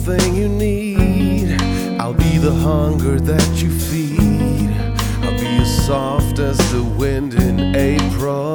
everything you need. I'll be the hunger that you feed. I'll be as soft as the wind in April.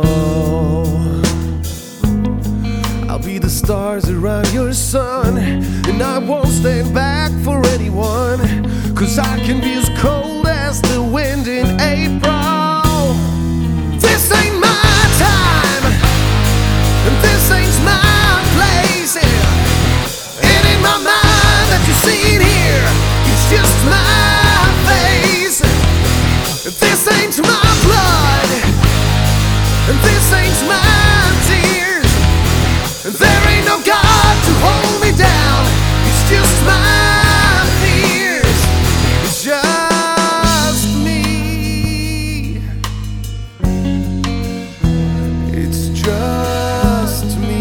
I'll be the stars around your sun, and I won't stand back for anyone, 'cause I can be as cold as the wind in April. This ain't my time, and this ain't my place. It ain't my mind that you see it here, it's just my face. This ain't my blood, and this ain't my tears. There ain't no God to hold me down, it's just my fears. It's just me. It's just me.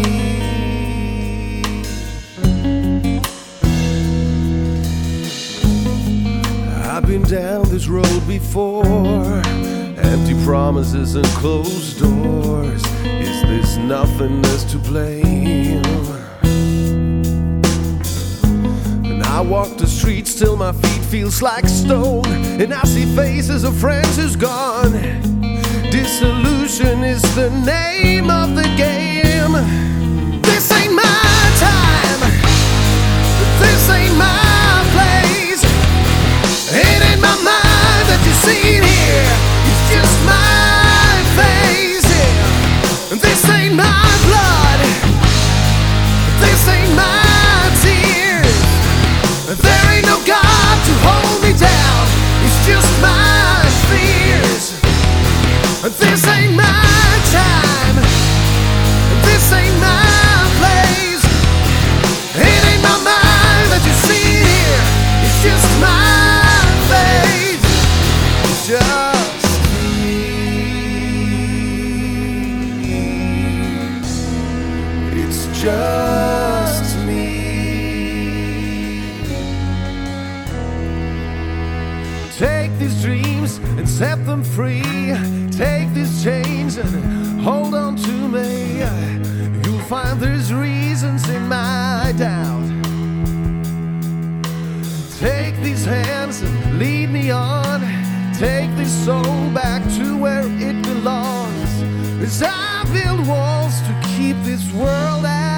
I've been down this road before, empty promises and closed doors. Is this nothingness to blame? And I walk the streets till my feet feels like stone, and I see faces of friends who's gone. Disillusion is the name of the game. This ain't my time, this ain't my place. It ain't my mind that you see it here, it's just my face. Yeah. This ain't my blood, this ain't my tears. There ain't no God to hold me down, it's just my fears. This ain't my time, this ain't my place. It ain't my mind that you see it here, it's just my face. It's just me. It's just me. Take these dreams and set them free. Take these chains and hold on to me. You'll find there's reasons in my doubt. Take these hands and lead me on. Take this soul back to where it belongs. As I build walls to keep this world out.